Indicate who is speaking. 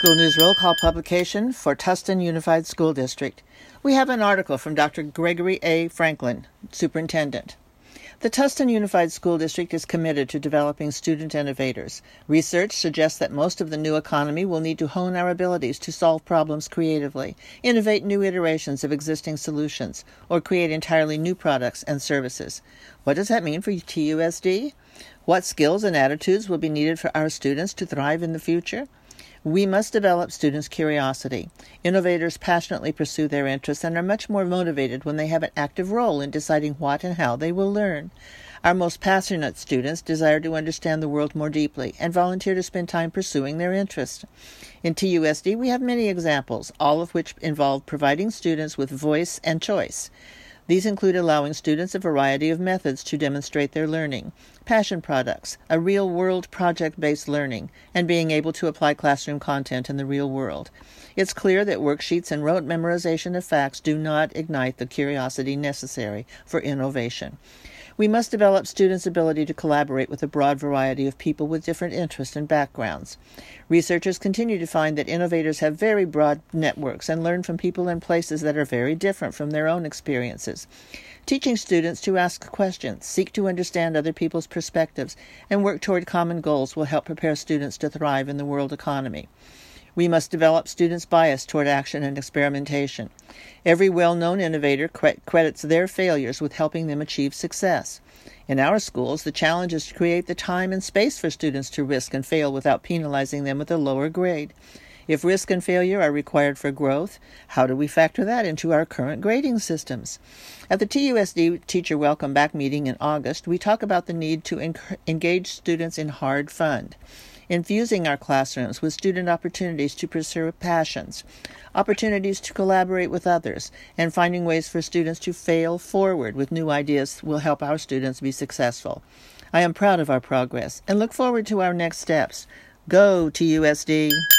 Speaker 1: School News Roll Call publication for Tustin Unified School District. We have an article from Dr. Gregory A. Franklin, Superintendent. The Tustin Unified School District is committed to developing student innovators. Research suggests that most of the new economy will need to hone our abilities to solve problems creatively, innovate new iterations of existing solutions, or create entirely new products and services. What does that mean for TUSD? What skills and attitudes will be needed for our students to thrive in the future? We must develop students' curiosity. Innovators passionately pursue their interests and are much more motivated when they have an active role in deciding what and how they will learn. Our most passionate students desire to understand the world more deeply and volunteer to spend time pursuing their interests. In TUSD, we have many examples, all of which involve providing students with voice and choice. These include allowing students a variety of methods to demonstrate their learning, passion products, a real-world project-based learning, and being able to apply classroom content in the real world. It's clear that worksheets and rote memorization of facts do not ignite the curiosity necessary for innovation. We must develop students' ability to collaborate with a broad variety of people with different interests and backgrounds. Researchers continue to find that innovators have very broad networks and learn from people in places that are very different from their own experiences. Teaching students to ask questions, seek to understand other people's perspectives, and work toward common goals will help prepare students to thrive in the world economy. We must develop students' bias toward action and experimentation. Every well-known innovator credits their failures with helping them achieve success. In our schools, the challenge is to create the time and space for students to risk and fail without penalizing them with a lower grade. If risk and failure are required for growth, how do we factor that into our current grading systems? At the TUSD Teacher Welcome Back meeting in August, we talk about the need to engage students in hard fun, infusing our classrooms with student opportunities to pursue passions, opportunities to collaborate with others, and finding ways for students to fail forward with new ideas will help our students be successful. I am proud of our progress and look forward to our next steps. Go TUSD!